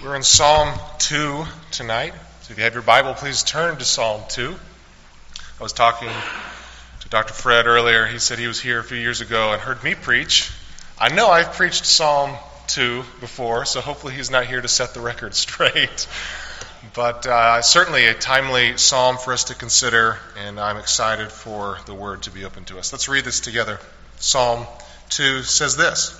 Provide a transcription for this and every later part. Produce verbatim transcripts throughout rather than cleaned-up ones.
We're in Psalm two tonight. So if you have your Bible, please turn to Psalm two. I was talking to Doctor Fred earlier. He said he was here a few years ago and heard me preach. I know I've preached Psalm two before, so hopefully he's not here to set the record straight. But uh, certainly a timely psalm for us to consider, and I'm excited for the word to be open to us. Let's read this together. Psalm two says this: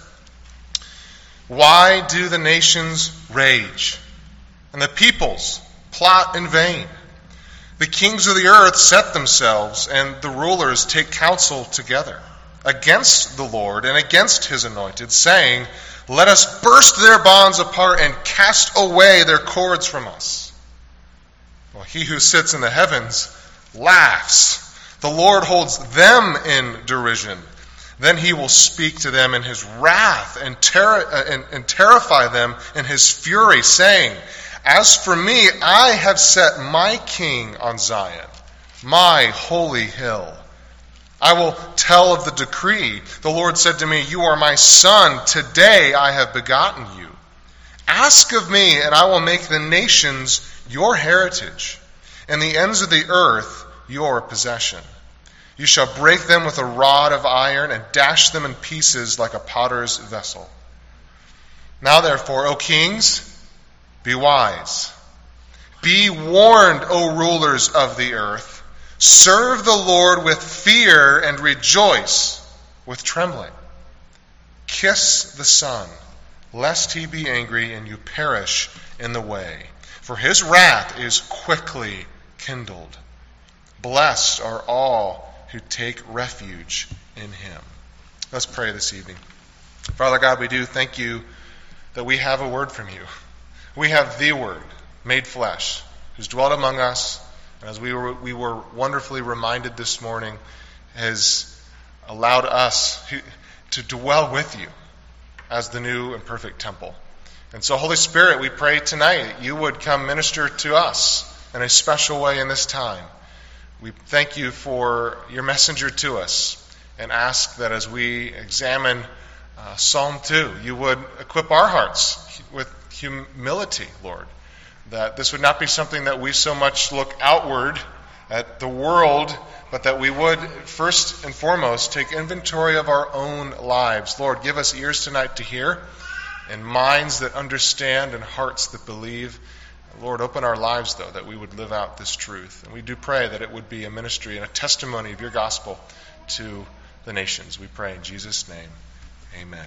Why do the nations rage, and the peoples plot in vain? The kings of the earth set themselves, and the rulers take counsel together against the Lord and against his anointed, saying, Let us burst their bonds apart and cast away their cords from us. Well, he who sits in the heavens laughs. The Lord holds them in derision. Then he will speak to them in his wrath and, ter- and, and terrify them in his fury, saying, As for me, I have set my king on Zion, my holy hill. I will tell of the decree. The Lord said to me, You are my son. Today I have begotten you. Ask of me, and I will make the nations your heritage, and the ends of the earth your possession. You shall break them with a rod of iron and dash them in pieces like a potter's vessel. Now therefore, O kings, be wise. Be warned, O rulers of the earth. Serve the Lord with fear and rejoice with trembling. Kiss the Son, lest he be angry and you perish in the way. For his wrath is quickly kindled. Blessed are all who take refuge in him. Let's pray this evening. Father God, we do thank you that we have a word from you. We have the Word made flesh, who's dwelt among us, and as we were, we were wonderfully reminded this morning, has allowed us to dwell with you as the new and perfect temple. And so, Holy Spirit, we pray tonight that you would come minister to us in a special way in this time. We thank you for your messenger to us and ask that as we examine uh, Psalm two, you would equip our hearts with humility, Lord, that this would not be something that we so much look outward at the world, but that we would first and foremost take inventory of our own lives. Lord, give us ears tonight to hear, and minds that understand, and hearts that believe. Lord, open our lives, though, that we would live out this truth. And we do pray that it would be a ministry and a testimony of your gospel to the nations. We pray in Jesus' name. Amen.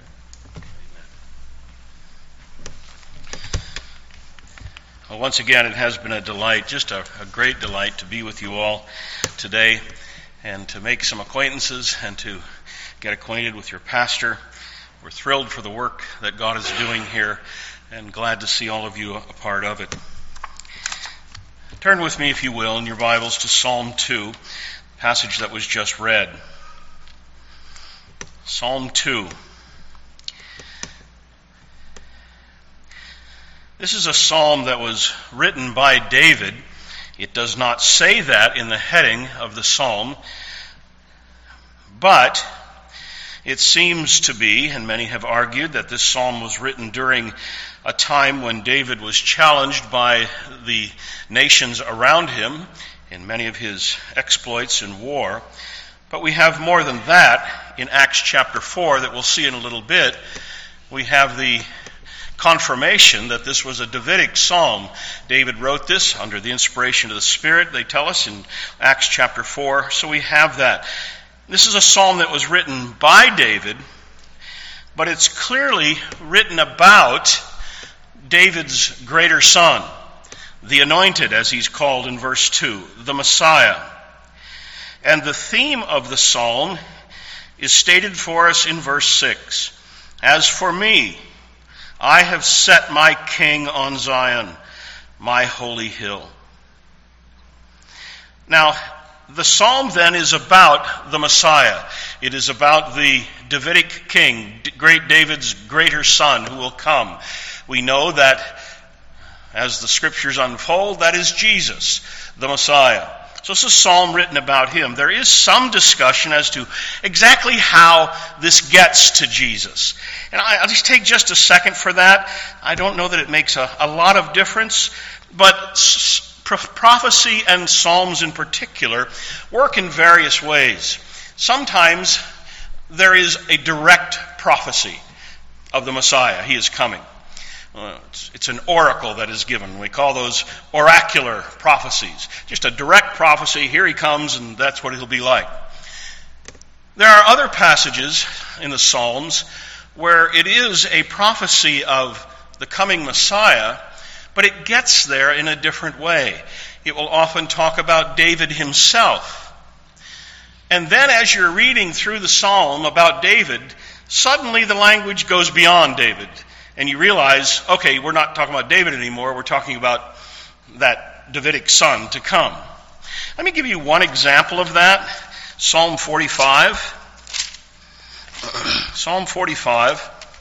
Well, once again, it has been a delight, just a, a great delight to be with you all today and to make some acquaintances and to get acquainted with your pastor. We're thrilled for the work that God is doing here and glad to see all of you a part of it. Turn with me, if you will, in your Bibles to Psalm two, passage that was just read. Psalm two. This is a psalm that was written by David. It does not say that in the heading of the psalm, but it seems to be, and many have argued, that this psalm was written during a time when David was challenged by the nations around him in many of his exploits in war. But we have more than that in Acts chapter four that we'll see in a little bit. We have the confirmation that this was a Davidic psalm. David wrote this under the inspiration of the Spirit, they tell us in Acts chapter four. So we have that. This is a psalm that was written by David, but it's clearly written about David's greater son, the anointed, as he's called in verse two, the Messiah. And the theme of the psalm is stated for us in verse six. As for me, I have set my king on Zion, my holy hill. Now, the psalm then is about the Messiah. It is about the Davidic king, great David's greater son who will come. We know that as the scriptures unfold, that is Jesus, the Messiah. So it's a psalm written about him. There is some discussion as to exactly how this gets to Jesus. And I, I'll just take just a second for that. I don't know that it makes a, a lot of difference, but s- prophecy and psalms in particular work in various ways. Sometimes there is a direct prophecy of the Messiah. He is coming. Uh, it's, it's an oracle that is given. We call those oracular prophecies. Just a direct prophecy. Here he comes, and that's what he'll be like. There are other passages in the Psalms where it is a prophecy of the coming Messiah, but it gets there in a different way. It will often talk about David himself. And then as you're reading through the psalm about David, suddenly the language goes beyond David. And you realize, okay, we're not talking about David anymore. We're talking about that Davidic son to come. Let me give you one example of that. Psalm forty-five. Psalm forty-five.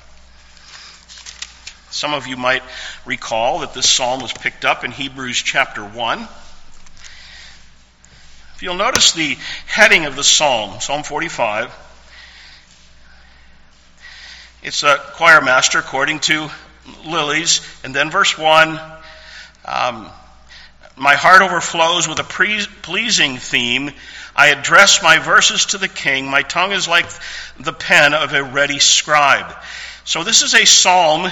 Some of you might recall that this psalm was picked up in Hebrews chapter one. If you'll notice the heading of the psalm, Psalm forty-five, it's a choir master according to Lilies. And then verse one, um, my heart overflows with a pre- pleasing theme. I address my verses to the king. My tongue is like the pen of a ready scribe. So this is a psalm.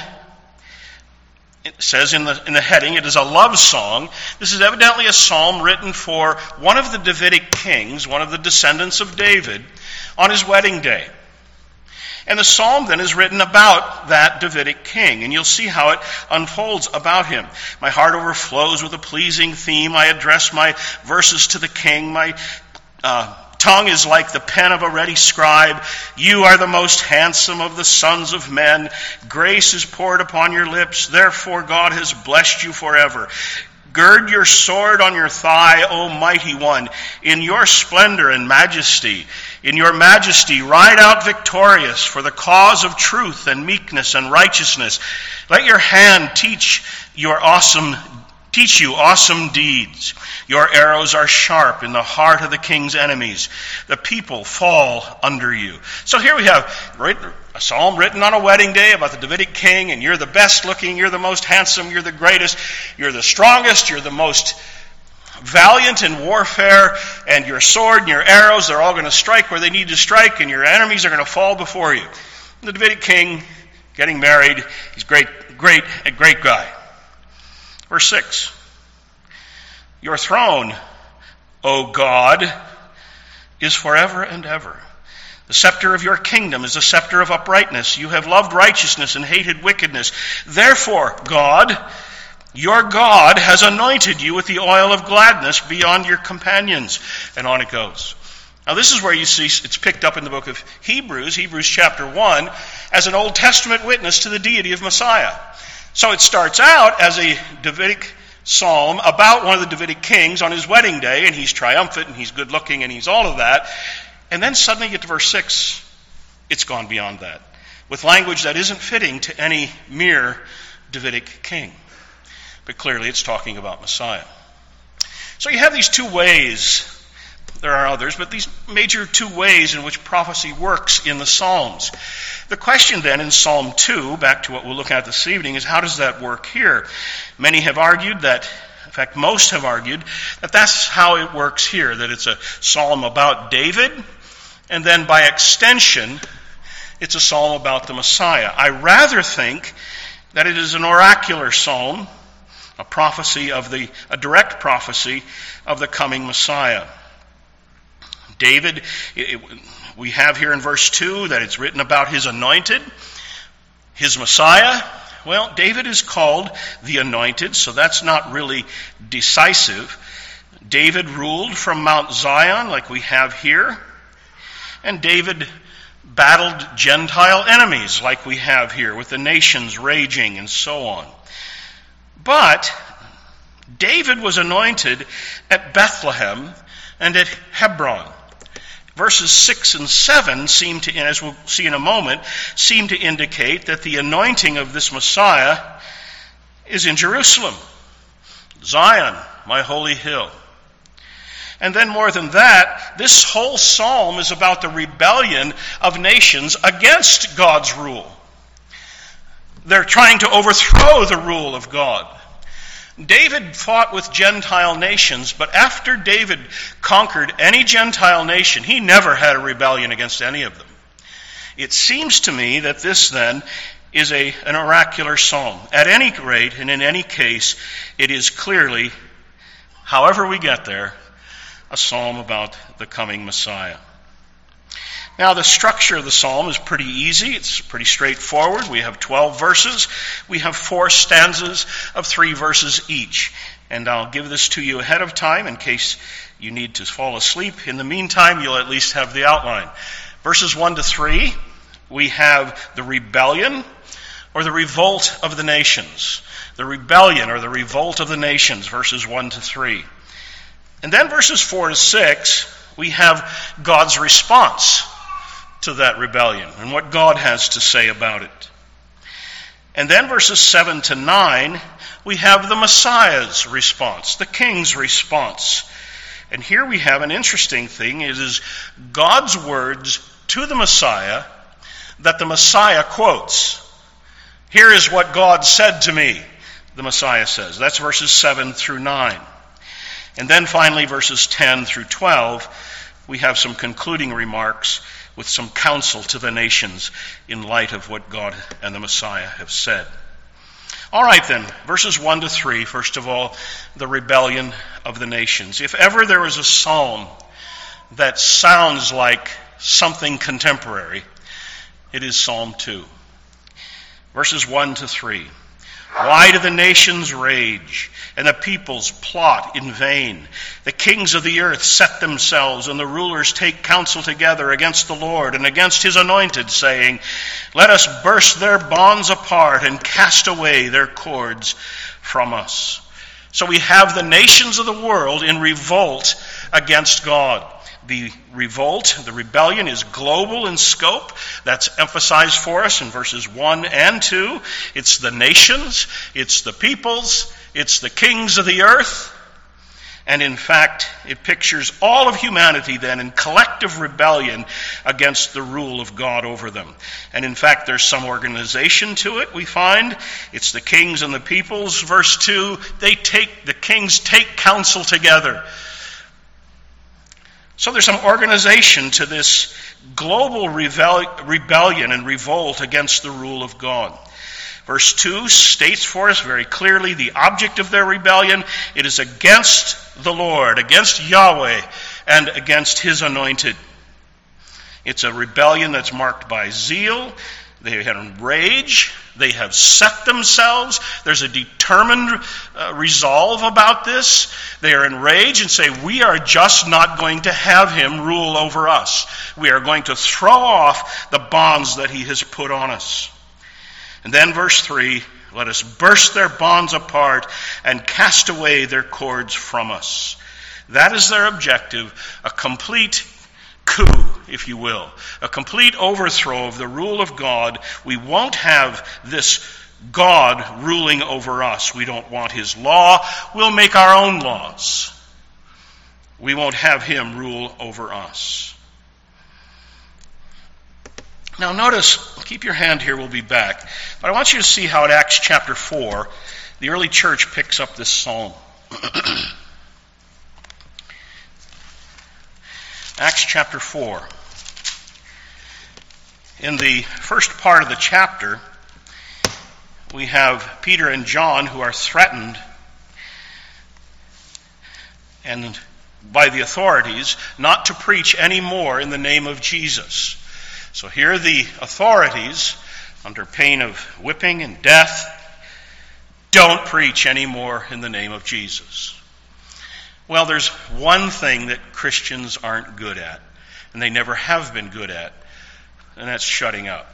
It says in the in the heading, it is a love song. This is evidently a psalm written for one of the Davidic kings, one of the descendants of David, on his wedding day. And the psalm then is written about that Davidic king, and you'll see how it unfolds about him. My heart overflows with a pleasing theme. I address my verses to the king. My uh, tongue is like the pen of a ready scribe. You are the most handsome of the sons of men. Grace is poured upon your lips. Therefore God has blessed you forever. Gird your sword on your thigh, O mighty one, in your splendor and majesty. In your majesty, ride out victorious for the cause of truth and meekness and righteousness. Let your hand teach your awesome Teach you awesome deeds. Your arrows are sharp in the heart of the king's enemies. The people fall under you. So here we have a psalm written on a wedding day about the Davidic king, and you're the best looking, you're the most handsome, you're the greatest, you're the strongest, you're the most valiant in warfare, and your sword and your arrows, they're all going to strike where they need to strike, and your enemies are going to fall before you. The Davidic king getting married, he's great, great, a great guy. Verse six, your throne, O God, is forever and ever. The scepter of your kingdom is a scepter of uprightness. You have loved righteousness and hated wickedness. Therefore, God, your God, has anointed you with the oil of gladness beyond your companions. And on it goes. Now this is where you see it's picked up in the book of Hebrews, Hebrews chapter one, as an Old Testament witness to the deity of Messiah. So it starts out as a Davidic psalm about one of the Davidic kings on his wedding day, and he's triumphant, and he's good looking, and he's all of that. And then suddenly you get to verse six, it's gone beyond that, with language that isn't fitting to any mere Davidic king. But clearly it's talking about Messiah. So you have these two ways. There are others, but these major two ways in which prophecy works in the Psalms. The question then in Psalm two, back to what we'll look at this evening, is how does that work here? Many have argued that, in fact most have argued, that that's how it works here, that it's a psalm about David, and then by extension, it's a psalm about the Messiah. I rather think that it is an oracular psalm, a prophecy of the, a direct prophecy of the coming Messiah. David, it, we have here in verse two that it's written about his anointed, his Messiah. Well, David is called the anointed, so that's not really decisive. David ruled from Mount Zion like we have here. And David battled Gentile enemies like we have here with the nations raging and so on. But David was anointed at Bethlehem and at Hebron. Verses six and seven seem to, as we'll see in a moment, seem to indicate that the anointing of this Messiah is in Jerusalem, Zion, my holy hill. And then more than that, this whole psalm is about the rebellion of nations against God's rule. They're trying to overthrow the rule of God. David fought with Gentile nations, but after David conquered any Gentile nation, he never had a rebellion against any of them. It seems to me that this then is a, an oracular psalm. At any rate, and in any case, it is clearly, however we get there, a psalm about the coming Messiah. Now, the structure of the psalm is pretty easy. It's pretty straightforward. We have twelve verses. We have four stanzas of three verses each. And I'll give this to you ahead of time in case you need to fall asleep. In the meantime, you'll at least have the outline. Verses one to three, we have the rebellion or the revolt of the nations. The rebellion or the revolt of the nations, verses one to three. And then verses four to six, we have God's response to that rebellion and what God has to say about it. And then verses seven to nine, we have the Messiah's response, the King's response. And here we have an interesting thing. It is God's words to the Messiah that the Messiah quotes. Here is what God said to me, the Messiah says. That's verses seven through nine. And then finally, verses ten through twelve, we have some concluding remarks with some counsel to the nations in light of what God and the Messiah have said. All right then, verses one to three, first of all, the rebellion of the nations. If ever there is a psalm that sounds like something contemporary, it is Psalm two. Verses one to three. Why do the nations rage, and the peoples plot in vain? The kings of the earth set themselves, and the rulers take counsel together against the Lord and against his anointed, saying, let us burst their bonds apart and cast away their cords from us. So we have the nations of the world in revolt against God. The revolt, the rebellion is global in scope. That's emphasized for us in verses one and two. It's the nations, it's the peoples, it's the kings of the earth. And in fact, it pictures all of humanity then in collective rebellion against the rule of God over them. And in fact, there's some organization to it, we find. It's the kings and the peoples. Verse two, they take, the kings take counsel together. So there's some organization to this global rebel- rebellion and revolt against the rule of God. Verse two states for us very clearly the object of their rebellion. It is against the Lord, against Yahweh, and against his anointed. It's a rebellion that's marked by zeal. They have rage. They have set themselves. There's a determined uh, resolve about this. They are enraged and say, we are just not going to have him rule over us. We are going to throw off the bonds that he has put on us. And then verse three, let us burst their bonds apart and cast away their cords from us. That is their objective, a complete coup, if you will, a complete overthrow of the rule of God. We won't have this God ruling over us. We don't want his law. We'll make our own laws. We won't have him rule over us. Now notice, keep your hand here, we'll be back. But I want you to see how in Acts chapter four, the early church picks up this psalm. Acts chapter four. In the first part of the chapter, we have Peter and John who are threatened and by the authorities not to preach any more in the name of Jesus. So here the authorities, under pain of whipping and death, don't preach anymore in the name of Jesus. Well, there's one thing that Christians aren't good at, and they never have been good at, and that's shutting up.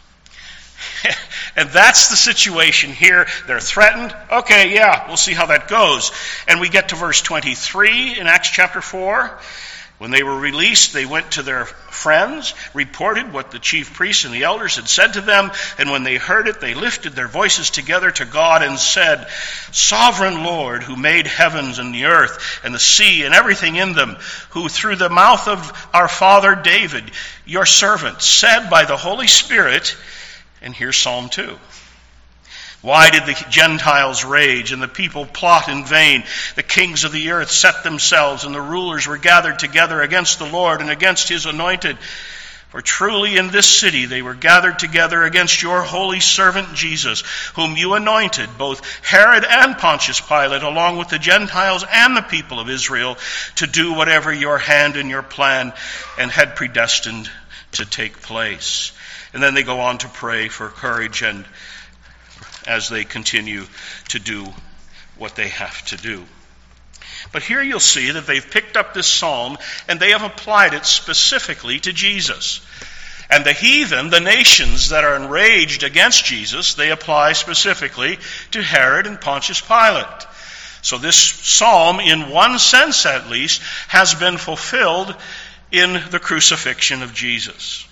And that's the situation here. They're threatened. Okay, yeah, we'll see how that goes. And we get to verse twenty-three in Acts chapter four. When they were released, they went to their friends, reported what the chief priests and the elders had said to them, and when they heard it, they lifted their voices together to God and said, Sovereign Lord, who made heavens and the earth and the sea and everything in them, who through the mouth of our father David, your servant, said by the Holy Spirit, and here's Psalm two. Why did the Gentiles rage and the people plot in vain? The kings of the earth set themselves, and the rulers were gathered together against the Lord and against his anointed. For truly in this city they were gathered together against your holy servant Jesus, whom you anointed, both Herod and Pontius Pilate, along with the Gentiles and the people of Israel, to do whatever your hand and your plan and had predestined to take place. And then they go on to pray for courage and as they continue to do what they have to do. But here you'll see that they've picked up this psalm and they have applied it specifically to Jesus. And the heathen, the nations that are enraged against Jesus, they apply specifically to Herod and Pontius Pilate. So this psalm, in one sense at least, has been fulfilled in the crucifixion of Jesus.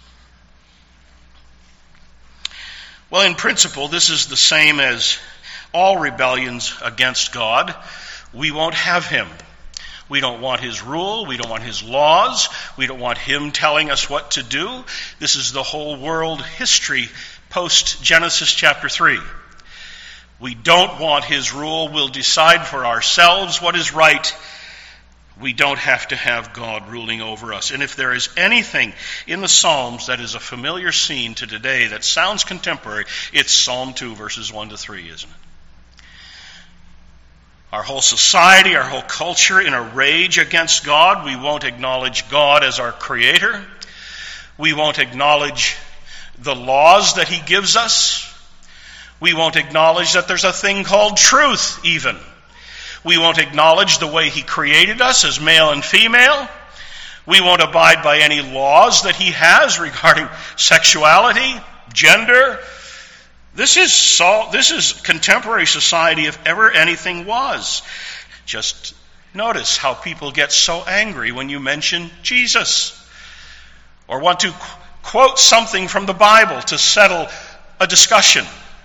Well, in principle, this is the same as all rebellions against God. We won't have him. We don't want his rule. We don't want his laws. We don't want him telling us what to do. This is the whole world history post-Genesis chapter three. We don't want his rule. We'll decide for ourselves what is right. We don't have to have God ruling over us. And if there is anything in the Psalms that is a familiar scene to today that sounds contemporary, it's Psalm two, verses one to three, isn't it? Our whole society, our whole culture in a rage against God. We won't acknowledge God as our creator. We won't acknowledge the laws that he gives us. We won't acknowledge that there's a thing called truth, even. We won't acknowledge the way he created us as male and female. We won't abide by any laws that he has regarding sexuality, gender. This is so, this is contemporary society if ever anything was. Just notice how people get so angry when you mention Jesus or want to qu- quote something from the Bible to settle a discussion.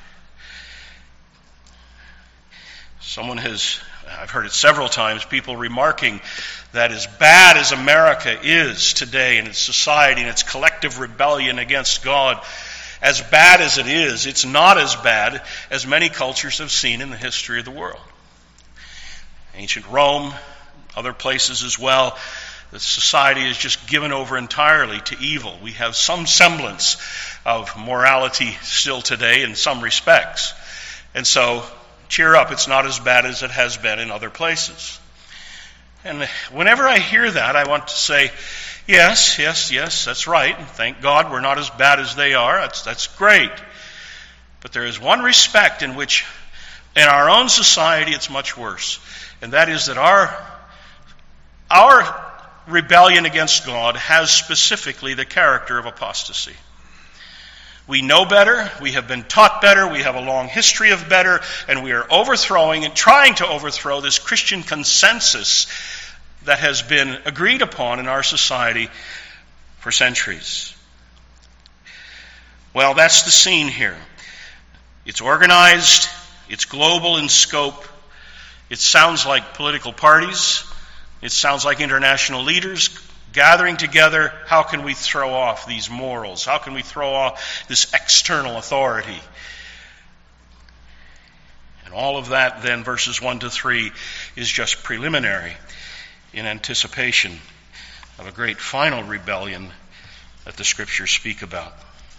Someone has, I've heard it several times, people remarking that as bad as America is today in its society and its collective rebellion against God, as bad as it is, it's not as bad as many cultures have seen in the history of the world. Ancient Rome, other places as well, the society is just given over entirely to evil. We have some semblance of morality still today in some respects. And so, cheer up, it's not as bad as it has been in other places. And whenever I hear that, I want to say, yes, yes, yes, that's right. And thank God we're not as bad as they are. That's, that's great. But there is one respect in which, in our own society, it's much worse. And that is that our, our rebellion against God has specifically the character of apostasy. We know better, we have been taught better, we have a long history of better, and we are overthrowing and trying to overthrow this Christian consensus that has been agreed upon in our society for centuries. Well, that's the scene here. It's organized, it's global in scope, it sounds like political parties, it sounds like international leaders gathering together. How can we throw off these morals? How can we throw off this external authority? And all of that then, verses one to three, is just preliminary in anticipation of a great final rebellion that the Scriptures speak about.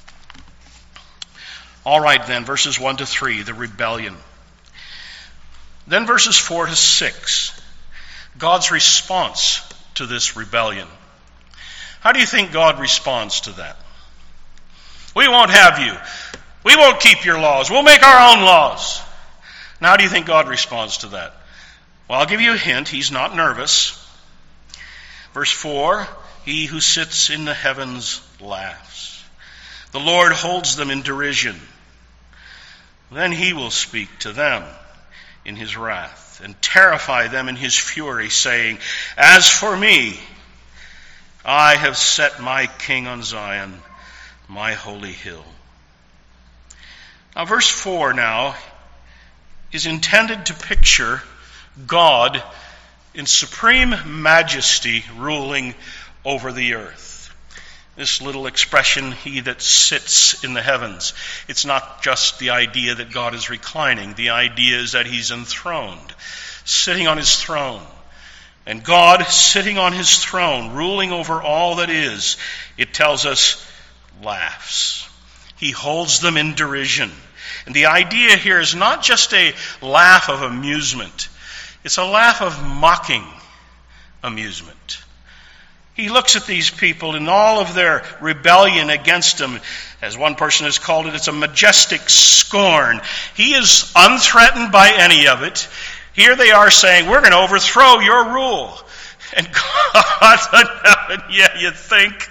All right then, verses one to three, the rebellion. Then verses four to six, God's response to this rebellion. How do you think God responds to that? We won't have you. We won't keep your laws. We'll make our own laws. Now, how do you think God responds to that? Well, I'll give you a hint. He's not nervous. Verse four, he who sits in the heavens laughs. The Lord holds them in derision. Then he will speak to them in his wrath and terrify them in his fury, saying, as for me, I have set my king on Zion, my holy hill. Now, verse four now is intended to picture God in supreme majesty ruling over the earth. This little expression, he that sits in the heavens, it's not just the idea that God is reclining. The idea is that he's enthroned, sitting on his throne. And God sitting on his throne, ruling over all that is, it tells us, laughs. He holds them in derision. And the idea here is not just a laugh of amusement. It's a laugh of mocking amusement. He looks at these people in all of their rebellion against him. As one person has called it, it's a majestic scorn. He is unthreatened by any of it. Here they are saying, we're going to overthrow your rule. And God's in heaven, yeah, you think?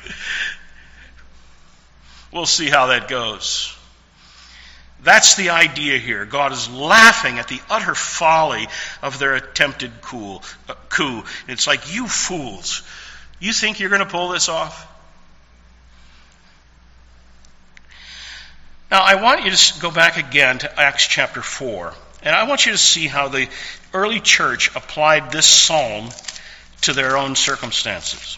We'll see how that goes. That's the idea here. God is laughing at the utter folly of their attempted coup. Uh, coup. It's like, you fools. You think you're going to pull this off? Now, I want you to go back again to Acts chapter four. And I want you to see how the early church applied this psalm to their own circumstances.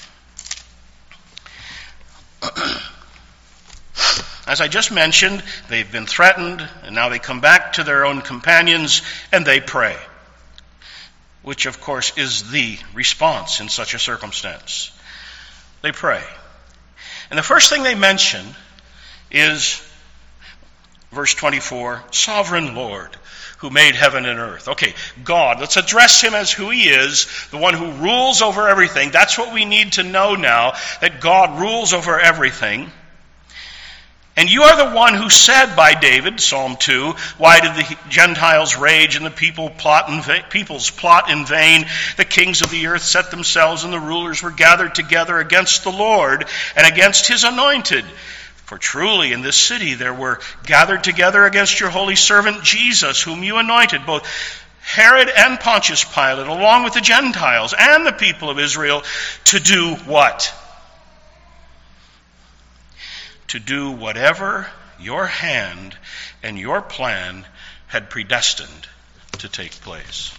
As I just mentioned, they've been threatened, and now they come back to their own companions, and they pray. Which, of course, is the response in such a circumstance. They pray. And the first thing they mention is, verse twenty-four, Sovereign Lord, who made heaven and earth. Okay, God. Let's address him as who he is, the one who rules over everything. That's what we need to know now, that God rules over everything. And you are the one who said by David, Psalm two, why did the Gentiles rage and the people plot in va- peoples plot in vain? The kings of the earth set themselves and the rulers were gathered together against the Lord and against his anointed. For truly in this city there were gathered together against your holy servant Jesus, whom you anointed, both Herod and Pontius Pilate, along with the Gentiles and the people of Israel, to do what? To do whatever your hand and your plan had predestined to take place.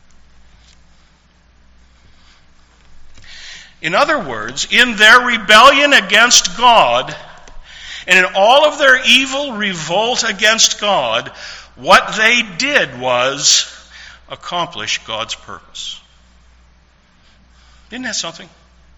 In other words, in their rebellion against God, and in all of their evil revolt against God, what they did was accomplish God's purpose. Isn't that something?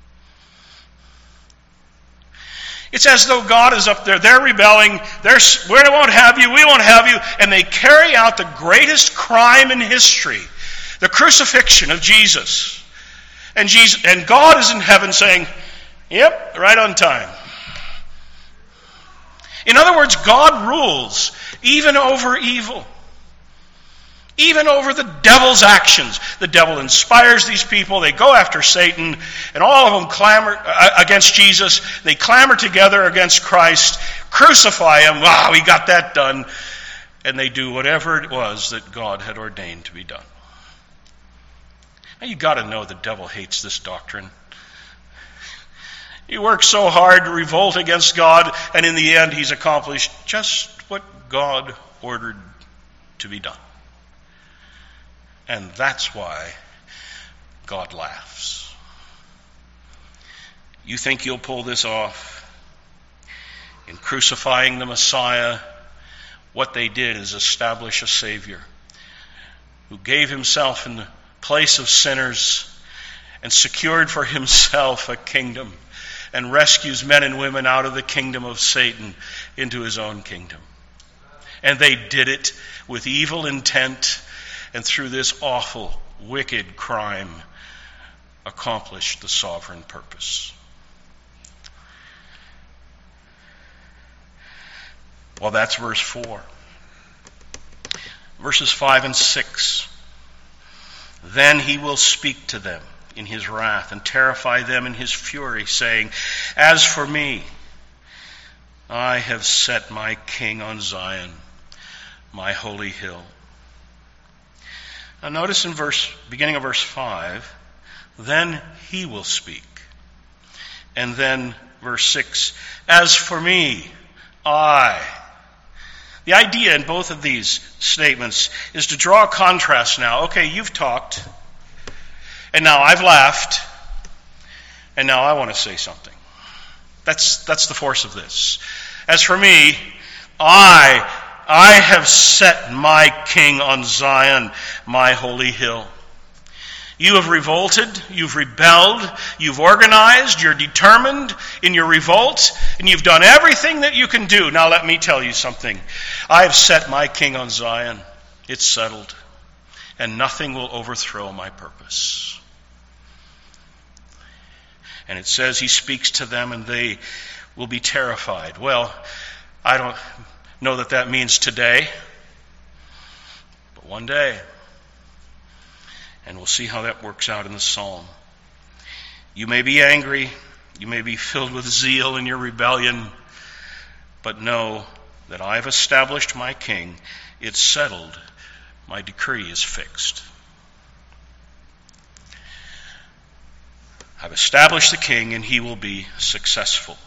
It's as though God is up there, they're rebelling, they're, we won't have you, we won't have you, and they carry out the greatest crime in history, the crucifixion of Jesus. And Jesus, and God is in heaven saying, yep, right on time. In other words, God rules even over evil. Even over the devil's actions. The devil inspires these people. They go after Satan. And all of them clamor against Jesus. They clamor together against Christ. Crucify him. Wow, we got that done. And they do whatever it was that God had ordained to be done. Now, you got to know the devil hates this doctrine. He works so hard to revolt against God. And in the end, he's accomplished just what God ordered to be done. And that's why God laughs. You think you'll pull this off? In crucifying the Messiah, what they did is establish a Savior who gave himself in the place of sinners and secured for himself a kingdom and rescues men and women out of the kingdom of Satan into his own kingdom. And they did it with evil intent. And through this awful, wicked crime, accomplished the sovereign purpose. Well, that's verse four. Verses five and six. Then he will speak to them in his wrath and terrify them in his fury, saying, as for me, I have set my king on Zion, my holy hill. Now notice in verse, beginning of verse five, then he will speak. And then verse six, as for me, I. The idea in both of these statements is to draw a contrast now. Okay, you've talked, and now I've laughed, and now I want to say something. That's, that's the force of this. As for me, I, I have set my king on Zion, my holy hill. You have revolted, you've rebelled, you've organized, you're determined in your revolt, and you've done everything that you can do. Now let me tell you something. I have set my king on Zion. It's settled. And nothing will overthrow my purpose. And it says he speaks to them and they will be terrified. Well, I don't know that that means today, but one day. And we'll see how that works out in the psalm. You may be angry, you may be filled with zeal in your rebellion, but know that I have established my king. It's settled. My decree is fixed. I've established the king, and he will be successful.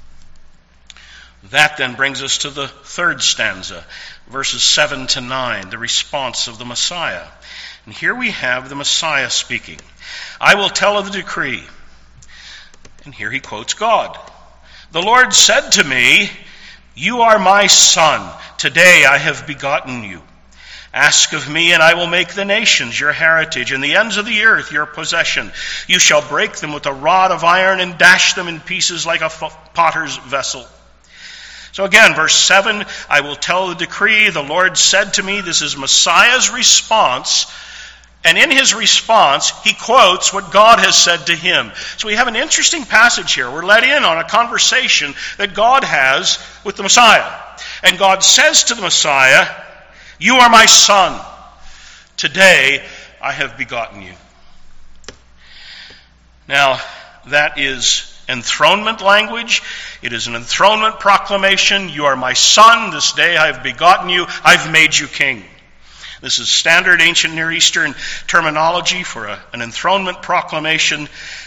That then brings us to the third stanza, verses seven to nine, the response of the Messiah. And here we have the Messiah speaking. I will tell of the decree. And here he quotes God. The Lord said to me, you are my son. Today I have begotten you. Ask of me, and I will make the nations your heritage, and the ends of the earth your possession. You shall break them with a rod of iron and dash them in pieces like a potter's vessel. So again, verse seven, I will tell the decree. The Lord said to me, this is Messiah's response. And in his response, he quotes what God has said to him. So we have an interesting passage here. We're let in on a conversation that God has with the Messiah. And God says to the Messiah, you are my son. Today I have begotten you. Now, that is enthronement language. It is an enthronement proclamation. You are my son. This day I have begotten you. I've made you king. This is standard ancient Near Eastern terminology for a, an enthronement proclamation.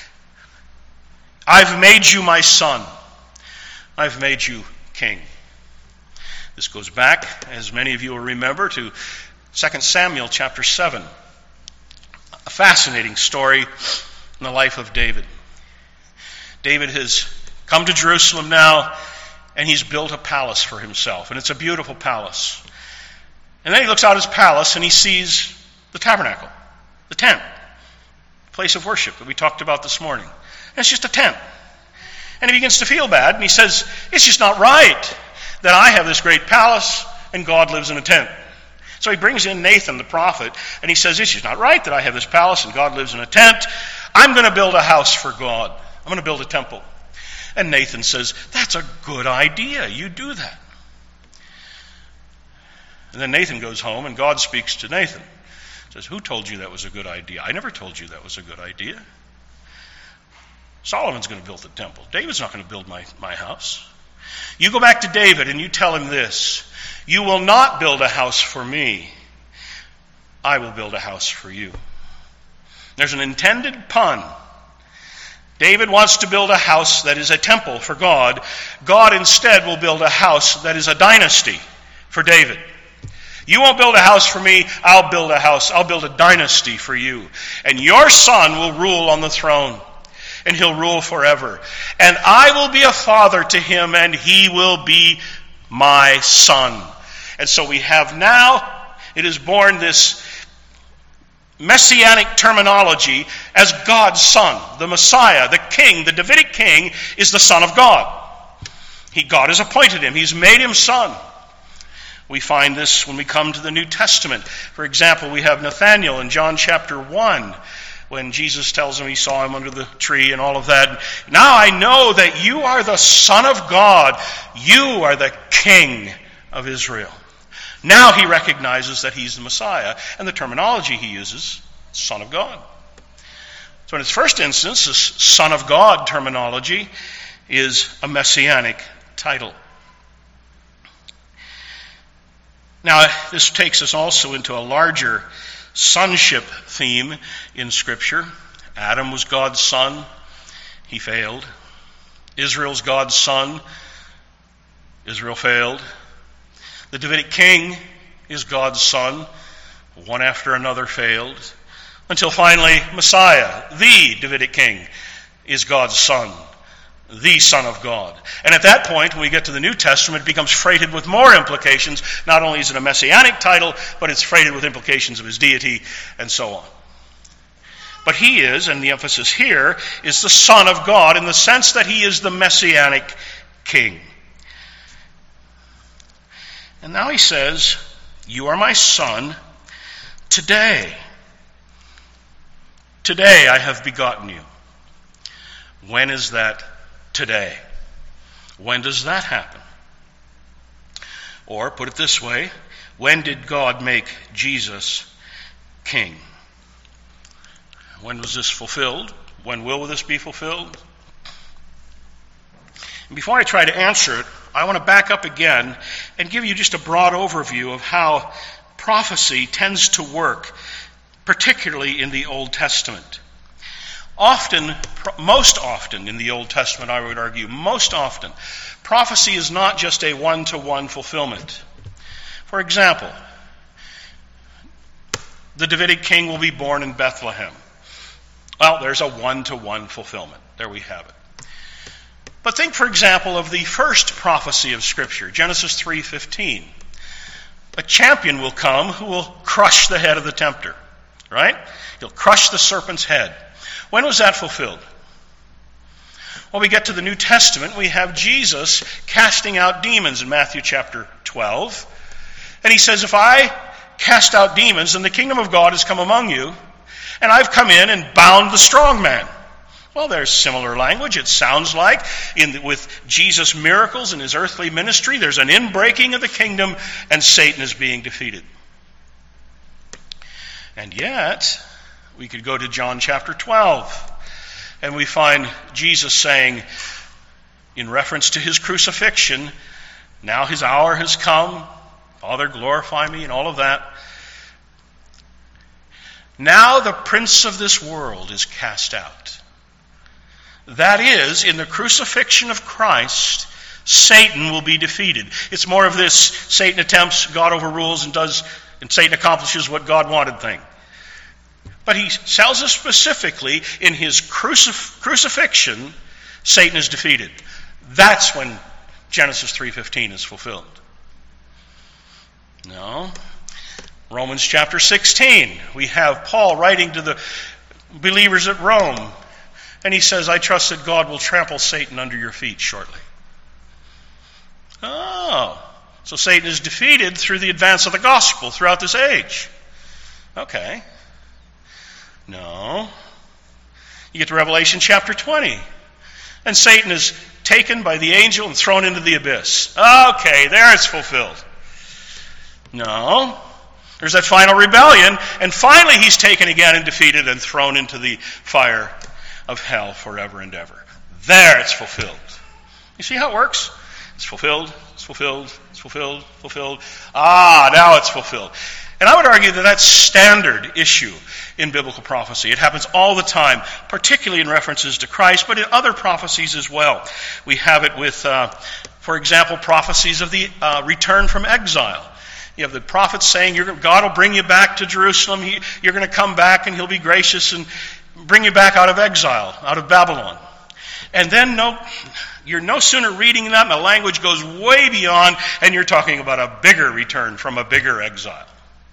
I've made you my son. I've made you king. This goes back, as many of you will remember, to Second Samuel chapter seven. A fascinating story in the life of David. David has come to Jerusalem now, and he's built a palace for himself. And it's a beautiful palace. And then he looks out his palace and he sees the tabernacle, the tent, the place of worship that we talked about this morning. And it's just a tent. And he begins to feel bad, and he says, it's just not right that I have this great palace and God lives in a tent. So he brings in Nathan the prophet, and he says, it's just not right that I have this palace and God lives in a tent. I'm going to build a house for God. I'm going to build a temple. And Nathan says, that's a good idea. You do that. And then Nathan goes home, and God speaks to Nathan. He says, who told you that was a good idea? I never told you that was a good idea. Solomon's going to build the temple. David's not going to build my, my house. You go back to David and you tell him this. You will not build a house for me. I will build a house for you. There's an intended pun. David wants to build a house that is a temple for God. God instead will build a house that is a dynasty for David. You won't build a house for me, I'll build a house. I'll build a dynasty for you. And your son will rule on the throne. And he'll rule forever. And I will be a father to him, and he will be my son. And so we have now, it is born this messianic terminology as God's son. The Messiah, the king, the Davidic king, is the son of God. He, God has appointed him. He's made him son. We find this when we come to the New Testament. For example, we have Nathanael in John chapter one, when Jesus tells him he saw him under the tree and all of that. Now I know that you are the Son of God. You are the King of Israel. Now he recognizes that he's the Messiah, and the terminology he uses, Son of God. So in its first instance, this Son of God terminology is a messianic title. Now, this takes us also into a larger sonship theme in Scripture. Adam was God's son. He failed. Israel's God's son. Israel failed. The Davidic king is God's son. One after another failed. Until finally, Messiah, the Davidic king, is God's son. The Son of God. And at that point, when we get to the New Testament, it becomes freighted with more implications. Not only is it a messianic title, but it's freighted with implications of his deity and so on. But he is, and the emphasis here, is the Son of God in the sense that he is the messianic king. And now he says, "You are my son today. Today I have begotten you." When is that today? When does that happen? Or, put it this way, when did God make Jesus king? When was this fulfilled? When will this be fulfilled? And before I try to answer it, I want to back up again and give you just a broad overview of how prophecy tends to work, particularly in the Old Testament. Often, most often in the Old Testament, I would argue, most often, prophecy is not just a one-to-one fulfillment. For example, the Davidic king will be born in Bethlehem. Well, there's a one-to-one fulfillment. There we have it. But think, for example, of the first prophecy of Scripture, Genesis three fifteen. A champion will come who will crush the head of the tempter. Right? He'll crush the serpent's head. When was that fulfilled? Well, we get to the New Testament, we have Jesus casting out demons in Matthew chapter twelve. And he says, if I cast out demons, then the kingdom of God has come among you, and I've come in and bound the strong man. Well, there's similar language. It sounds like in, with Jesus' miracles in his earthly ministry, there's an inbreaking of the kingdom, and Satan is being defeated. And yet, we could go to John chapter twelve, and we find Jesus saying, in reference to his crucifixion, now his hour has come, Father, glorify me, and all of that. Now the prince of this world is cast out. That is, in the crucifixion of Christ, Satan will be defeated. It's more of this, Satan attempts, God overrules, and does, and Satan accomplishes what God wanted thing. But he tells us specifically, in his crucif- crucifixion, Satan is defeated. That's when Genesis three fifteen is fulfilled. No. Romans chapter sixteen, we have Paul writing to the believers at Rome, and he says, I trust that God will trample Satan under your feet shortly. Oh, so Satan is defeated through the advance of the gospel throughout this age. Okay. No. You get to Revelation chapter twenty, and Satan is taken by the angel and thrown into the abyss. Okay, there it's fulfilled. No. There's that final rebellion, and finally he's taken again and defeated and thrown into the fire of hell forever and ever. There it's fulfilled. You see how it works? It's fulfilled, it's fulfilled, it's fulfilled, fulfilled. Ah, now it's fulfilled. And I would argue that that's standard issue in biblical prophecy. It happens all the time, particularly in references to Christ, but in other prophecies as well. We have it with, uh, for example, prophecies of the uh, return from exile. You have the prophets saying, you're, God will bring you back to Jerusalem. He, you're going to come back and he'll be gracious and bring you back out of exile, out of Babylon. And then no, you're no sooner reading that and the language goes way beyond, and you're talking about a bigger return from a bigger exile.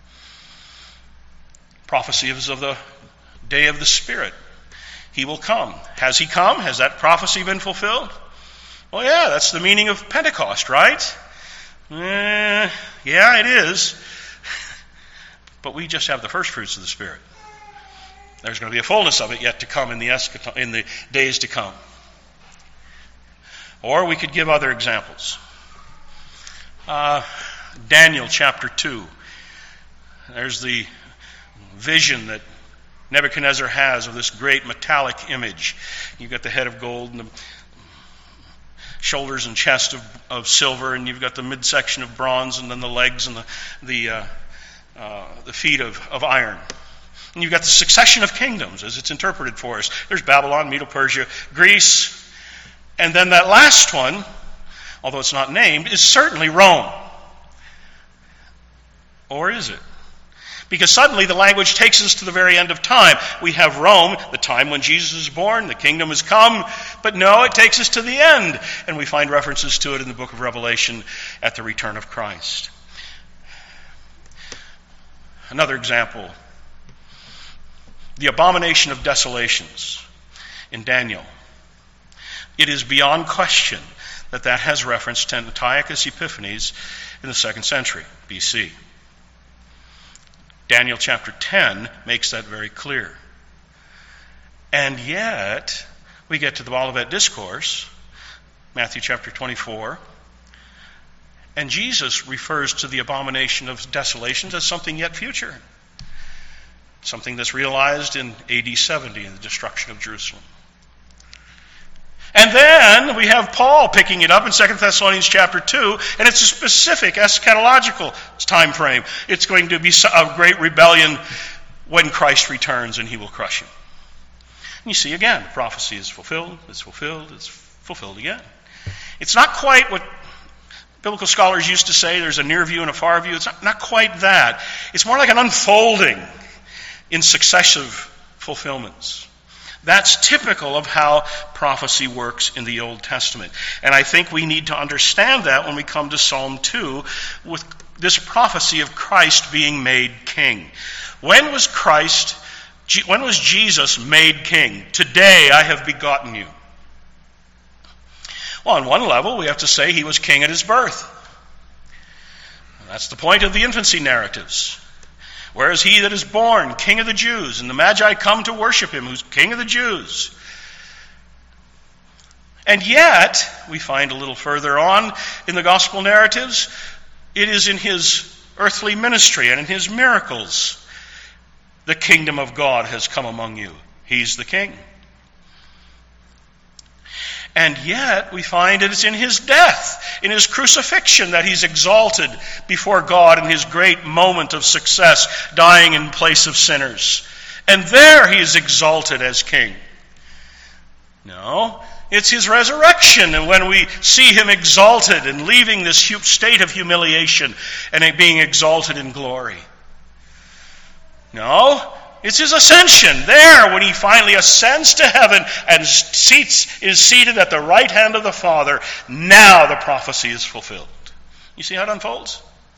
Prophecy is of the day of the Spirit. He will come. Has he come? Has that prophecy been fulfilled? Well, yeah, that's the meaning of Pentecost, right? Eh, yeah, it is. But we just have the first fruits of the Spirit. There's going to be a fullness of it yet to come in the eschaton, in the days to come. Or we could give other examples. Uh, Daniel chapter two. There's the vision that Nebuchadnezzar has of this great metallic image. You've got the head of gold and the shoulders and chest of, of silver, and you've got the midsection of bronze, and then the legs and the the, uh, uh, the feet of, of iron. And you've got the succession of kingdoms as it's interpreted for us. There's Babylon, Medo-Persia, Greece, And then that last one, although it's not named, is certainly Rome. Or is it? Because suddenly the language takes us to the very end of time. We have Rome, the time when Jesus was born, the kingdom has come, but no, it takes us to the end. And we find references to it in the book of Revelation at the return of Christ. Another example, the abomination of desolations in Daniel. It is beyond question that that has reference to Antiochus Epiphanes in the second century B C. Daniel chapter ten makes that very clear. And yet, we get to the Olivet Discourse, Matthew chapter twenty-four, and Jesus refers to the abomination of desolations as something yet future. Something that's realized in A D seventy in the destruction of Jerusalem. And then we have Paul picking it up in Second Thessalonians chapter two, and it's a specific eschatological time frame. It's going to be a great rebellion when Christ returns and he will crush him. And you see again, prophecy is fulfilled, it's fulfilled, it's fulfilled again. It's not quite what biblical scholars used to say, there's a near view and a far view. It's not, not quite that. It's more like an unfolding in successive fulfillments. That's typical of how prophecy works in the Old Testament. And I think we need to understand that when we come to Psalm two with this prophecy of Christ being made king. When was Christ, when was Jesus made king? Today I have begotten you. Well, on one level, we have to say he was king at his birth. And that's the point of the infancy narratives. Where is he that is born, King of the Jews? And the Magi come to worship him, who's King of the Jews. And yet, we find a little further on in the gospel narratives, it is in his earthly ministry and in his miracles, the kingdom of God has come among you. He's the king. And yet, we find it is in his death, in his crucifixion, that he's exalted before God in his great moment of success, dying in place of sinners. And there he is exalted as king. No, it's his resurrection, and when we see him exalted and leaving this state of humiliation and being exalted in glory. No, it's his ascension. There, when he finally ascends to heaven and seats, is seated at the right hand of the Father, now the prophecy is fulfilled. You see how it unfolds?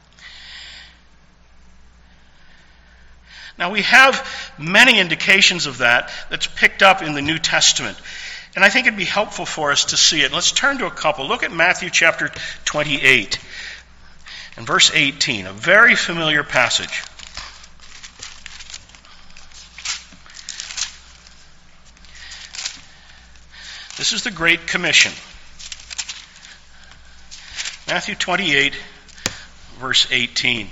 Now we have many indications of that that's picked up in the New Testament. And I think it'd be helpful for us to see it. Let's turn to a couple. Look at Matthew chapter twenty-eight and verse eighteen, a very familiar passage. This is the Great Commission. Matthew twenty-eight, verse eighteen.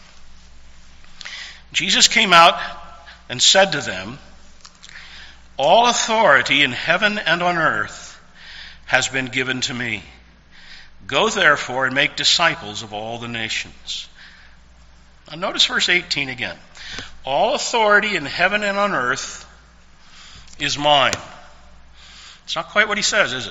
Jesus came out and said to them, "All authority in heaven and on earth has been given to me. Go therefore and make disciples of all the nations." Now notice verse eighteen again. All authority in heaven and on earth is mine. It's not quite what he says, is it?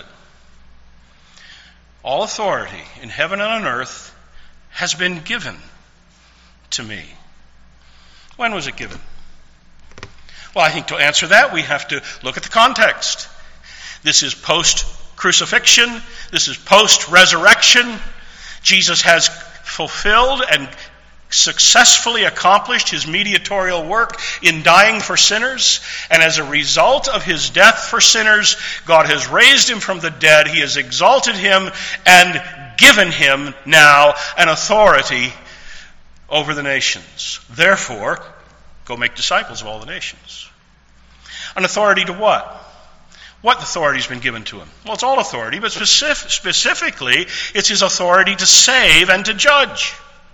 All authority in heaven and on earth has been given to me. When was it given? Well, I think to answer that, we have to look at the context. This is post-crucifixion. This is post-resurrection. Jesus has fulfilled and successfully accomplished his mediatorial work in dying for sinners, and as a result of his death for sinners, God has raised him from the dead, he has exalted him and given him now an authority over the nations. Therefore, go make disciples of all the nations. An authority to what? What authority has been given to him? Well, it's all authority, but specific, specifically, it's his authority to save and to judge.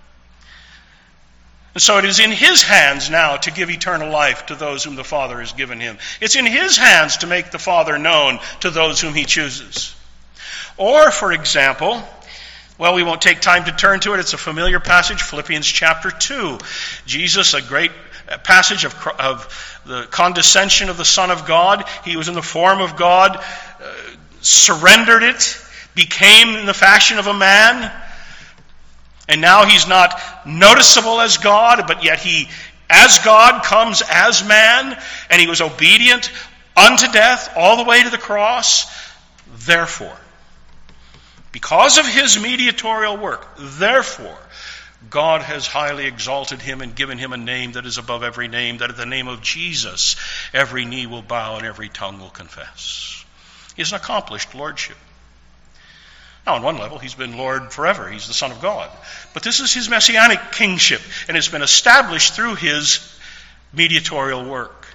And so it is in his hands now to give eternal life to those whom the Father has given him. It's in his hands to make the Father known to those whom he chooses. Or, for example, well, we won't take time to turn to it. It's a familiar passage, Philippians chapter two. Jesus, a great passage of, of the condescension of the Son of God. He was in the form of God, uh, surrendered it, became in the fashion of a man, and now he's not noticeable as God, but yet he, as God, comes as man, and he was obedient unto death all the way to the cross. Therefore, because of his mediatorial work, therefore, God has highly exalted him and given him a name that is above every name, that at the name of Jesus every knee will bow and every tongue will confess. He has an accomplished lordship. Now, on one level, he's been Lord forever. He's the Son of God. But this is his messianic kingship, and it's been established through his mediatorial work.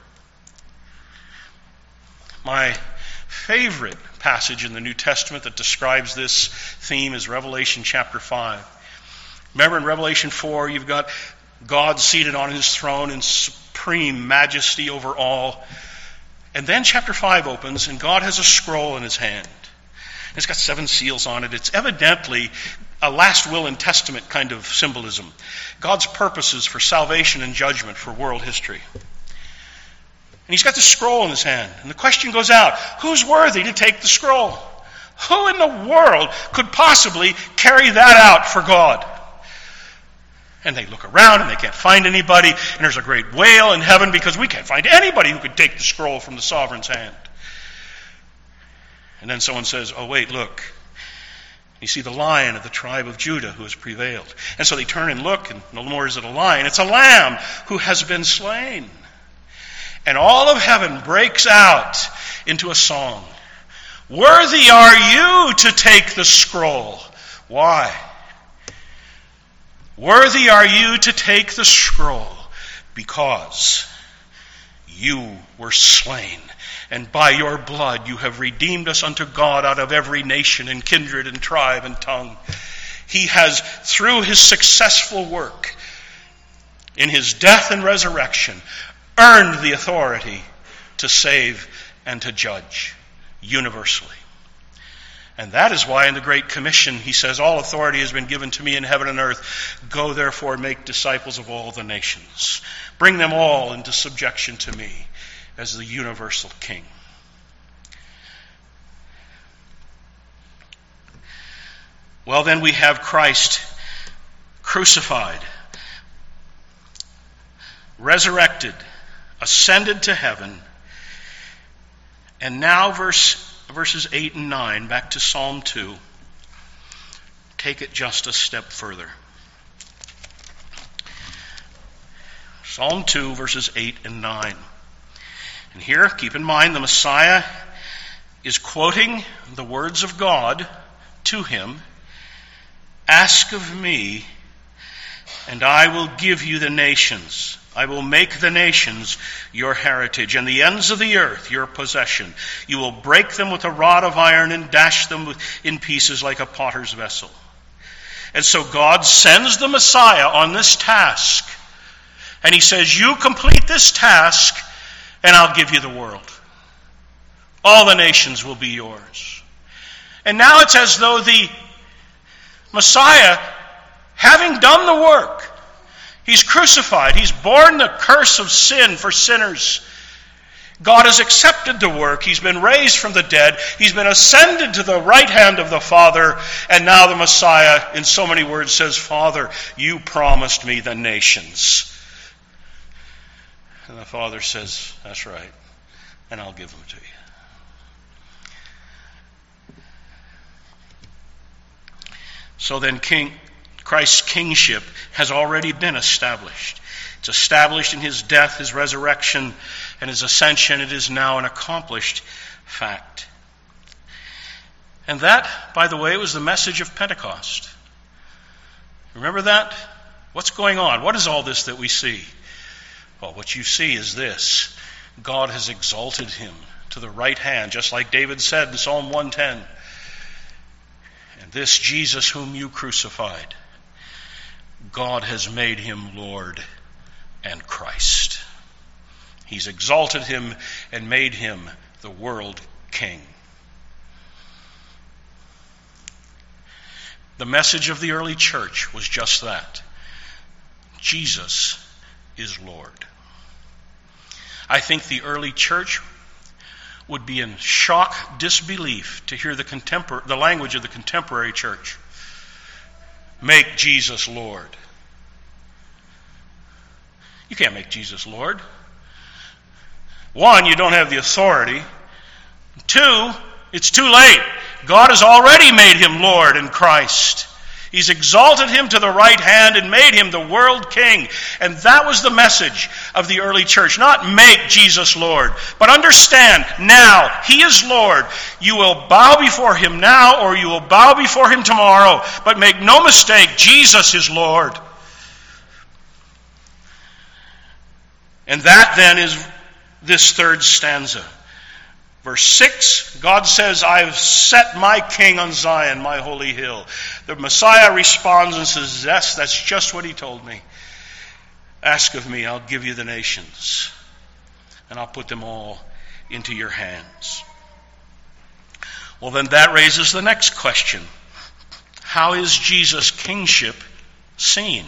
My favorite passage in the New Testament that describes this theme is Revelation chapter five. Remember in Revelation four, you've got God seated on his throne in supreme majesty over all. And then chapter five opens, and God has a scroll in his hand. It's got seven seals on it. It's evidently a last will and testament kind of symbolism. God's purposes for salvation and judgment for world history. And he's got the scroll in his hand. And the question goes out, who's worthy to take the scroll? Who in the world could possibly carry that out for God? And they look around and they can't find anybody. And there's a great wail in heaven because we can't find anybody who could take the scroll from the sovereign's hand. And then someone says, oh wait, look. You see the Lion of the tribe of Judah who has prevailed. And so they turn and look, and no more is it a lion. It's a lamb who has been slain. And all of heaven breaks out into a song. Worthy are you to take the scroll. Why? Worthy are you to take the scroll because you were slain. And by your blood you have redeemed us unto God out of every nation and kindred and tribe and tongue. He has, through his successful work, in his death and resurrection, earned the authority to save and to judge universally. And that is why in the Great Commission he says, all authority has been given to me in heaven and earth. Go therefore and make disciples of all the nations. Bring them all into subjection to me as the universal King. Well, then we have Christ crucified, resurrected, ascended to heaven, and now verse, verses eight and nine, back to Psalm two, take it just a step further. Psalm two, verses eight and nine. And here, keep in mind, the Messiah is quoting the words of God to him. Ask of me, and I will give you the nations. I will make the nations your heritage, and the ends of the earth your possession. You will break them with a rod of iron and dash them in pieces like a potter's vessel. And so God sends the Messiah on this task. And he says, you complete this task, and I'll give you the world. All the nations will be yours. And now it's as though the Messiah, having done the work, he's crucified, he's borne the curse of sin for sinners. God has accepted the work, he's been raised from the dead, he's been ascended to the right hand of the Father, and now the Messiah, in so many words, says, Father, you promised me the nations. And the Father says, that's right, and I'll give them to you. So then King Christ's kingship has already been established. It's established in his death, his resurrection, and his ascension. It is now an accomplished fact. And that, by the way, was the message of Pentecost. Remember that? What's going on? What is all this that we see? Well, what you see is this. God has exalted him to the right hand, just like David said in Psalm one ten. And this Jesus whom you crucified, God has made him Lord and Christ. He's exalted him and made him the world king. The message of the early church was just that. Jesus is Lord. I think the early church would be in shock disbelief to hear the contempor- the language of the contemporary church. Make Jesus Lord. You can't make Jesus Lord. One, you don't have the authority. Two, it's too late. God has already made him Lord in Christ. He's exalted him to the right hand and made him the world king. And that was the message of the early church. Not make Jesus Lord, but understand now he is Lord. You will bow before him now or you will bow before him tomorrow. But make no mistake, Jesus is Lord. And that then is this third stanza. Verse six, God says, I've set my king on Zion, my holy hill. The Messiah responds and says, yes, that's just what he told me. Ask of me, I'll give you the nations, and I'll put them all into your hands. Well, then that raises the next question. How is Jesus' kingship seen?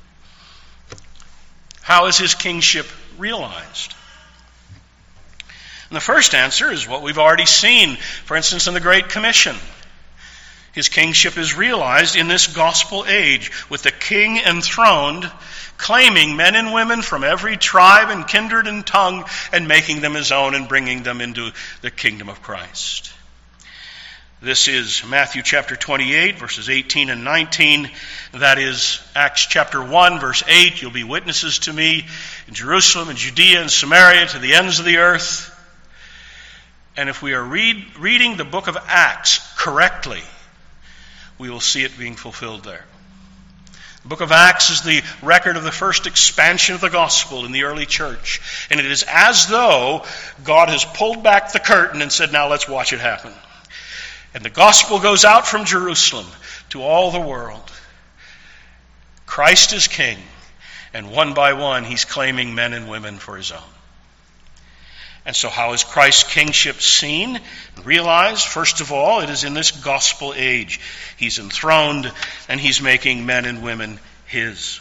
How is his kingship realized? And the first answer is what we've already seen, for instance, in the Great Commission. His kingship is realized in this gospel age, with the king enthroned, claiming men and women from every tribe and kindred and tongue, and making them his own and bringing them into the kingdom of Christ. This is Matthew chapter twenty-eight, verses eighteen and nineteen. That is Acts chapter one, verse eight. You'll be witnesses to me in Jerusalem and Judea and Samaria to the ends of the earth. And if we are read, reading the book of Acts correctly, we will see it being fulfilled there. The book of Acts is the record of the first expansion of the gospel in the early church. And it is as though God has pulled back the curtain and said, now let's watch it happen. And the gospel goes out from Jerusalem to all the world. Christ is king, and one by one he's claiming men and women for his own. And so how is Christ's kingship seen and realized? First of all, it is in this gospel age. He's enthroned and he's making men and women his.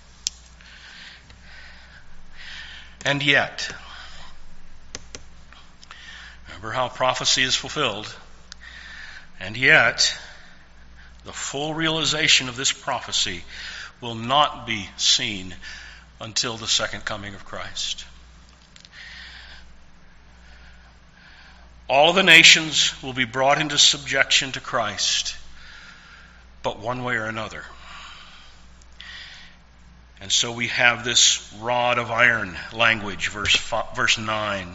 And yet, remember how prophecy is fulfilled. And yet, the full realization of this prophecy will not be seen until the second coming of Christ. All of the nations will be brought into subjection to Christ, but one way or another. And so we have this rod of iron language, verse five, verse nine.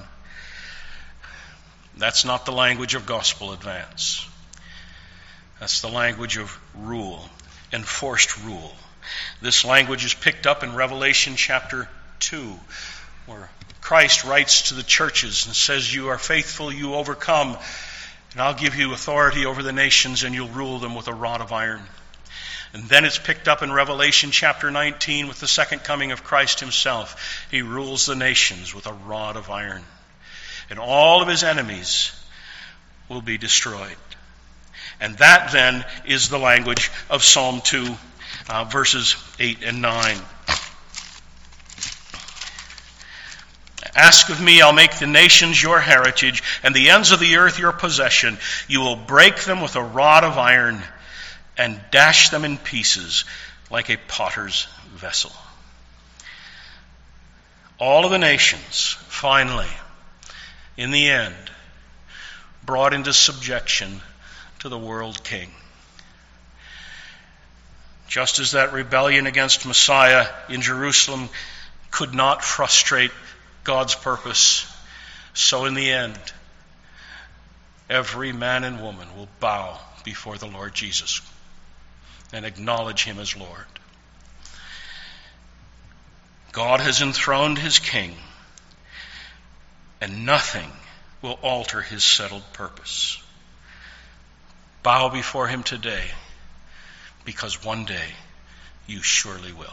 That's not the language of gospel advance. That's the language of rule, enforced rule. This language is picked up in Revelation chapter two, where Christ writes to the churches and says, you are faithful, you overcome, and I'll give you authority over the nations and you'll rule them with a rod of iron. And then it's picked up in Revelation chapter nineteen with the second coming of Christ himself. He rules the nations with a rod of iron. And all of his enemies will be destroyed. And that then is the language of Psalm two, uh, verses eight and nine. Ask of me, I'll make the nations your heritage, and the ends of the earth your possession. You will break them with a rod of iron, and dash them in pieces like a potter's vessel. All of the nations, finally, in the end, brought into subjection to the world king. Just as that rebellion against Messiah in Jerusalem could not frustrate God's purpose, so in the end, every man and woman will bow before the Lord Jesus and acknowledge him as Lord. God has enthroned his king, and nothing will alter his settled purpose. Bow before him today, because one day you surely will.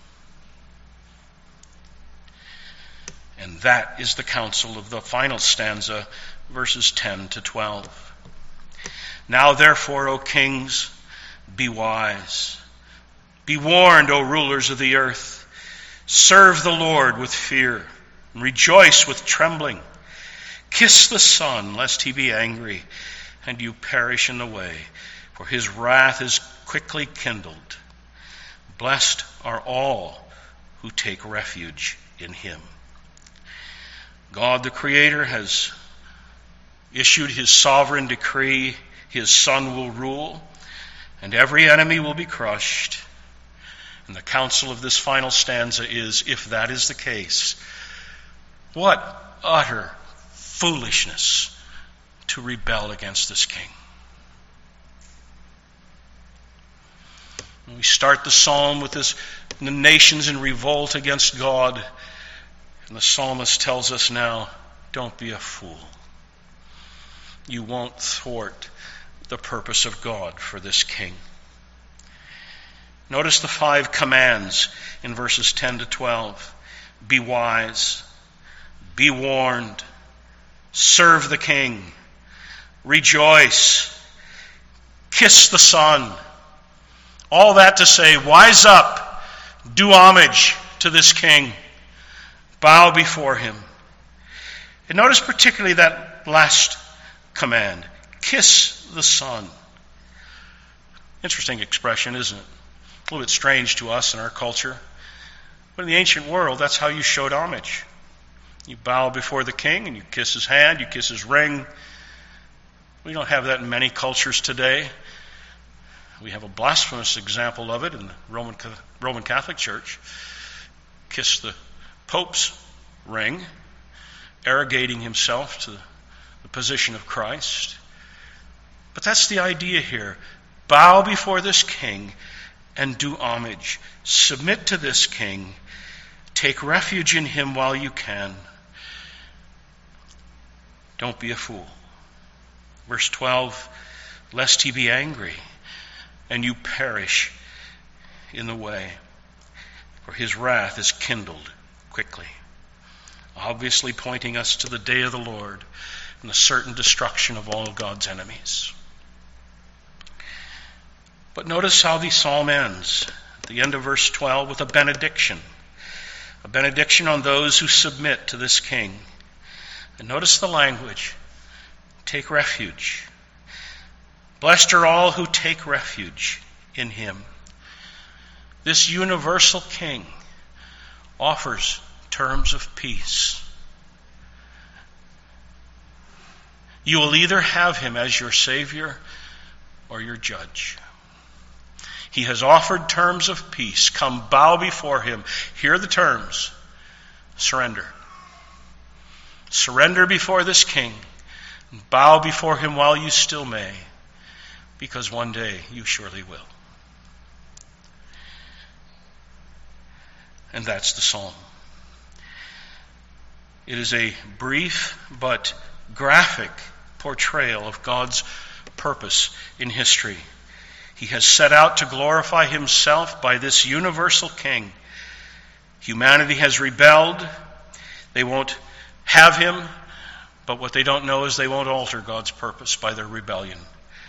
And that is the counsel of the final stanza, verses ten to twelve. Now therefore, O kings, be wise. Be warned, O rulers of the earth. Serve the Lord with fear, and rejoice with trembling. Kiss the Son, lest he be angry, and you perish in the way, for his wrath is quickly kindled. Blessed are all who take refuge in him. God the Creator has issued his sovereign decree. His Son will rule, and every enemy will be crushed. And the counsel of this final stanza is, if that is the case, what utter foolishness to rebel against this king. We start the psalm with this, the nations in revolt against God. And the psalmist tells us now, don't be a fool. You won't thwart the purpose of God for this king. Notice the five commands in verses ten to twelve. Be wise, be warned, serve the king, rejoice, kiss the Son. All that to say, wise up, do homage to this king, bow before him. And notice particularly that last command, kiss the Son. Interesting expression, isn't it? A little bit strange to us in our culture. But in the ancient world, that's how you showed homage. You bow before the king and you kiss his hand, you kiss his ring. We don't have that in many cultures today. We have a blasphemous example of it in the Roman, Roman Catholic Church. Kiss the Pope's ring, arrogating himself to the position of Christ. But that's the idea here. Bow before this king and do homage. Submit to this king. Take refuge in him while you can. Don't be a fool. Verse twelve, lest he be angry and you perish in the way, for his wrath is kindled quickly. Obviously pointing us to the day of the Lord and the certain destruction of all of God's enemies. But notice how the psalm ends at the end of verse twelve with a benediction. A benediction on those who submit to this king. And notice the language. Take refuge. Blessed are all who take refuge in him. This universal king offers terms of peace. You will either have him as your Savior or your judge. He has offered terms of peace. Come bow before him. Here are the terms. Surrender. Surrender before this king. Bow before him while you still may, because one day you surely will. And that's the psalm. It is a brief but graphic portrayal of God's purpose in history. He has set out to glorify himself by this universal king. Humanity has rebelled. They won't have him, but what they don't know is they won't alter God's purpose by their rebellion.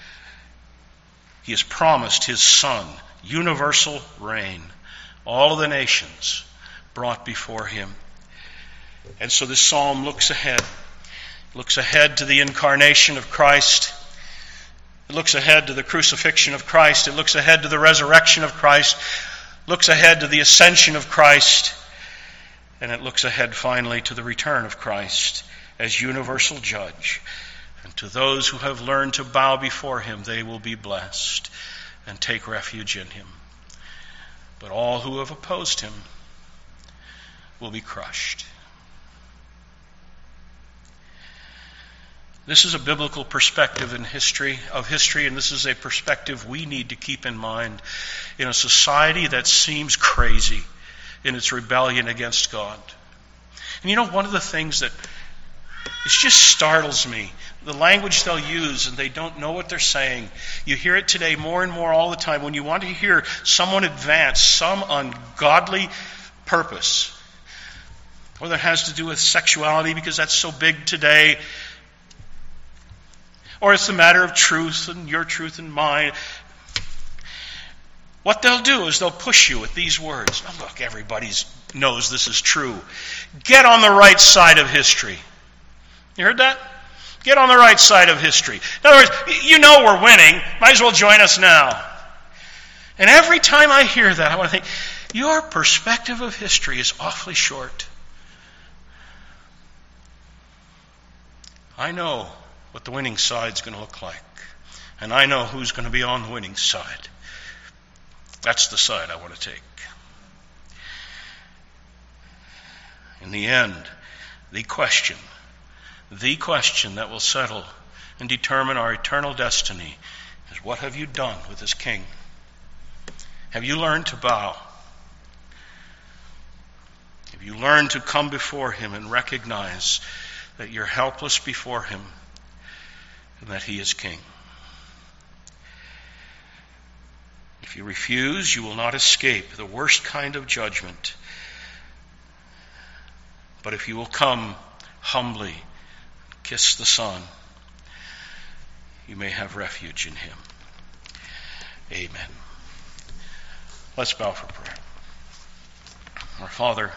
He has promised his Son universal reign, all of the nations brought before him. And so this psalm looks ahead. It looks ahead to the incarnation of Christ. It looks ahead to the crucifixion of Christ. It looks ahead to the resurrection of Christ. It looks ahead to the ascension of Christ. And it looks ahead finally to the return of Christ as universal judge. And to those who have learned to bow before him, they will be blessed and take refuge in him. But all who have opposed him will be crushed. This is a biblical perspective in history of history, and this is a perspective we need to keep in mind in a society that seems crazy in its rebellion against God. And you know, one of the things that it just startles me, the language they'll use, and they don't know what they're saying. You hear it today more and more all the time. When you want to hear someone advance some ungodly purpose, whether it has to do with sexuality because that's so big today, or it's a matter of truth and your truth and mine, what they'll do is they'll push you with these words. Oh, look, everybody knows this is true. Get on the right side of history. You heard that? Get on the right side of history. In other words, you know we're winning. Might as well join us now. And every time I hear that, I want to think, your perspective of history is awfully short. I know what the winning side's going to look like. And I know who's going to be on the winning side. That's the side I want to take. In the end, the question, the question that will settle and determine our eternal destiny is, what have you done with this king? Have you learned to bow? Have you learned to come before him and recognize that you're helpless before him and that he is king? If you refuse, you will not escape the worst kind of judgment. But if you will come humbly, kiss the Son, you may have refuge in him. Amen. Let's bow for prayer. Our Father,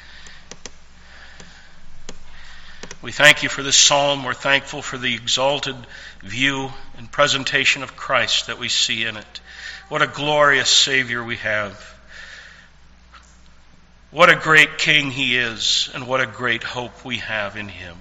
we thank you for this psalm. We're thankful for the exalted view and presentation of Christ that we see in it. What a glorious Savior we have. What a great King he is, and what a great hope we have in him.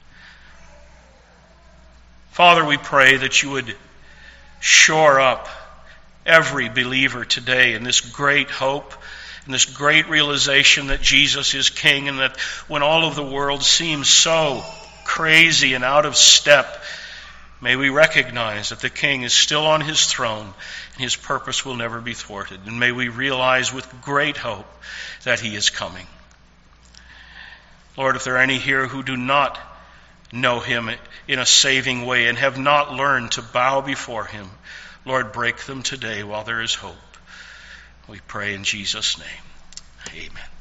Father, we pray that you would shore up every believer today in this great hope, in this great realization that Jesus is King, and that when all of the world seems so crazy and out of step, may we recognize that the King is still on his throne and his purpose will never be thwarted. And may we realize with great hope that he is coming. Lord, if there are any here who do not know him in a saving way and have not learned to bow before him, Lord, break them today while there is hope. We pray in Jesus' name. Amen.